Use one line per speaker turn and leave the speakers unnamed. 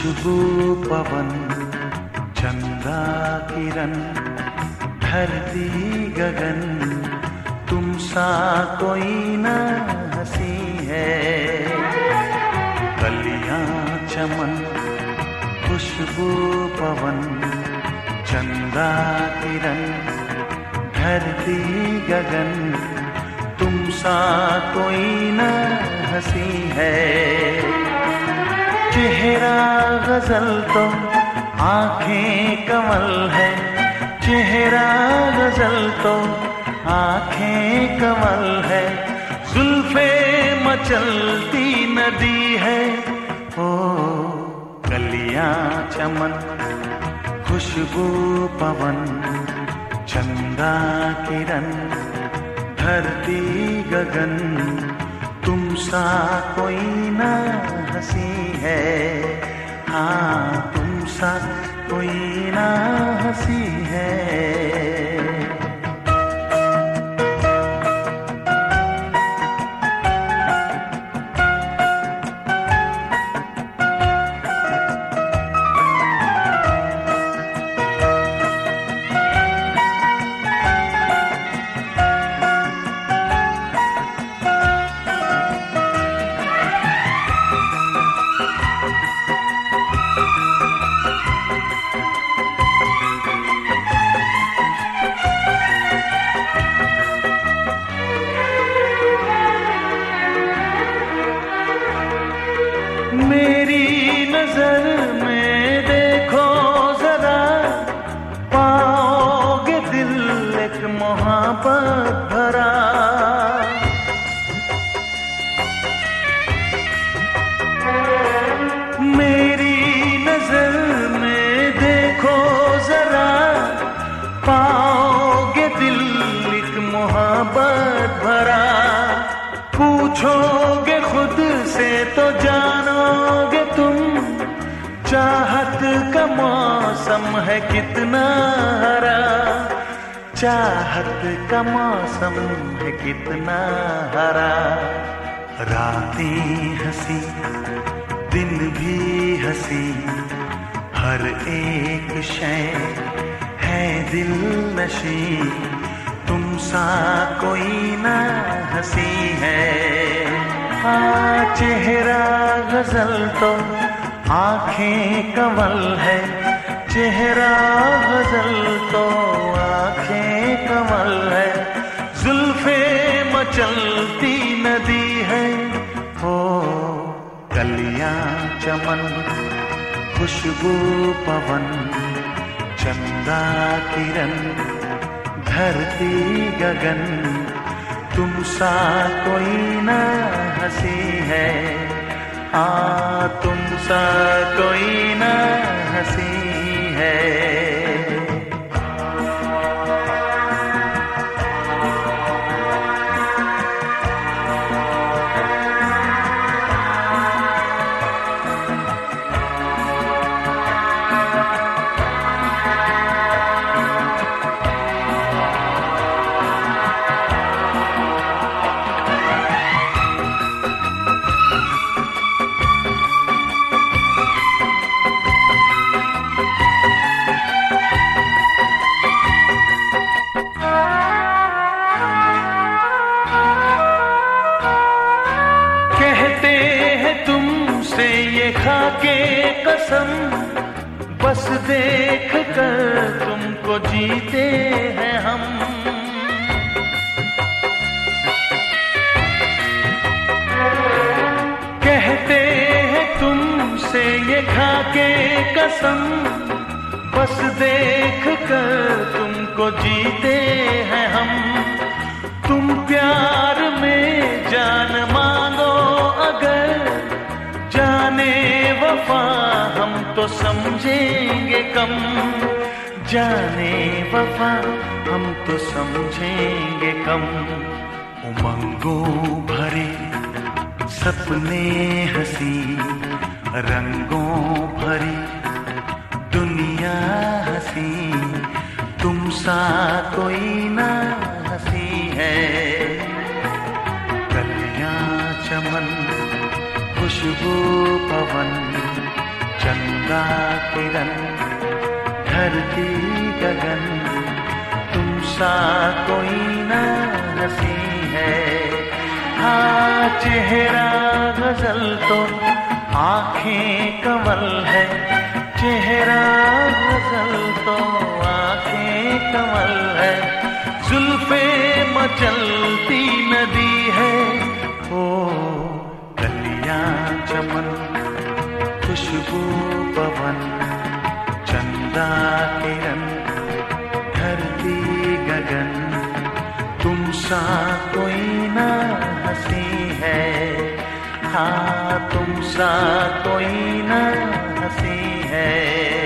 खुशबू पवन चंदा किरण धरती गगन तुम सा कोई न हंसी है। कलियां चमन खुशबू पवन चंदा किरण धरती गगन तुम सा कोई न हंसी है। चेहरा गजल तो आंखें कमल है, चेहरा गजल तो आंखें कमल है, जुल्फे मचलती नदी है। ओ कलियां चमन खुशबू पवन चंदा किरण धरती गगन तुम सा कोई न हंसी है। हाँ तुम सा कोई न हंसी है। मेरी नजर में देखो जरा, पाओगे दिल एक मोहब्बत भरा। मेरी नजर में देखो जरा, पाओगे दिल एक मोहब्बत भरा। पूछोगे खुद से तो जानोगे तुम, चाहत का मौसम है कितना हरा। चाहत का मौसम है कितना हरा। रातें हंसी दिन भी हंसी, हर एक शय है दिल नशी, तुम सा कोई न हंसी है। हाँ चेहरा गजल तो आंखें कमल है, चेहरा गजल तो आंखें कमल है, जुल्फे मचलती नदी है। हो कलियां चमन खुशबू पवन चंदा किरण धरती गगन तुम सा कोई न हंसी है। तुम सा कोई न हंसी है। तुमसे ये खाके कसम, बस देख कर तुमको जीते हैं हम। कहते हैं तुमसे ये खाके कसम, बस देख कर तुमको जीते हैं हम। तुम प्यार में जान मानो अगर, जाने वफा हम तो समझेंगे कम। जाने वफा हम तो समझेंगे कम। उमंगों भरे सपने हंसी, रंगों भरी दुनिया हंसी, तुम सा कोई ना हंसी है। कलियां चमन खुशबू पवन चंदा किरण धरती गगन, तुम सा कोई न हंसी है। हाँ चेहरा गजल तो आंखें कमल है, चेहरा गजल तो आंखें कमल है। जुल्फे मचलती नदी है, ओ कलियां चमन खुशबू पवन, चंदा किरण धरती गगन, तुम सा कोई न हंसी है। हाँ तुम सा कोई न हंसी है।